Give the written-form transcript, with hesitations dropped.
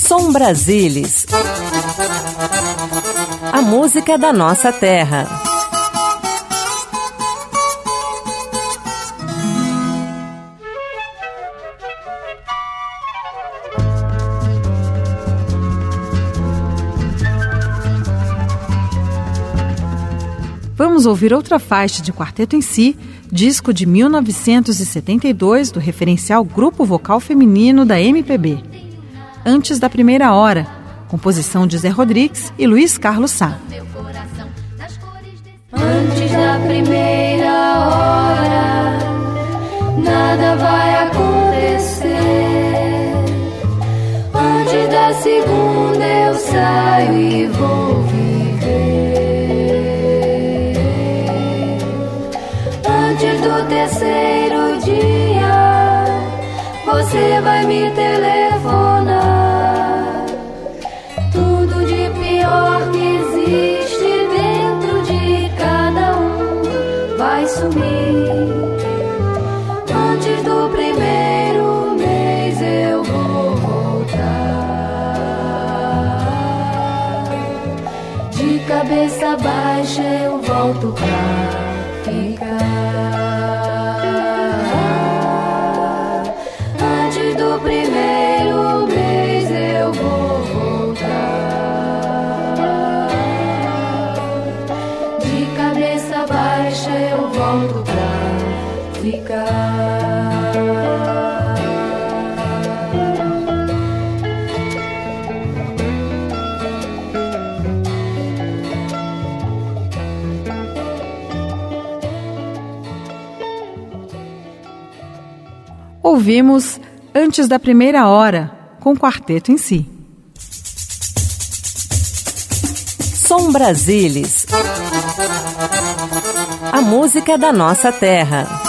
Som Brasilis. A música da nossa terra. Vamos ouvir outra faixa de Quarteto em Si, disco de 1972 do referencial Grupo Vocal Feminino da MPB. Antes da Primeira Hora, composição de Zé Rodrigues e Luiz Carlos Sá. Antes da primeira hora, nada vai acontecer. Antes da segunda eu saio e vou viver. Antes do terceiro dia, você vai me telefonar. Tudo de pior que existe dentro de cada um vai sumir. Antes do primeiro mês eu vou voltar. De cabeça baixa eu volto pra ficar. Antes do primeiro mês eu vou voltar. De cabeça baixa eu volto pra ficar. Ouvimos Antes da Primeira Hora, com Quarteto em Si. Som Brasilis. A música da nossa terra.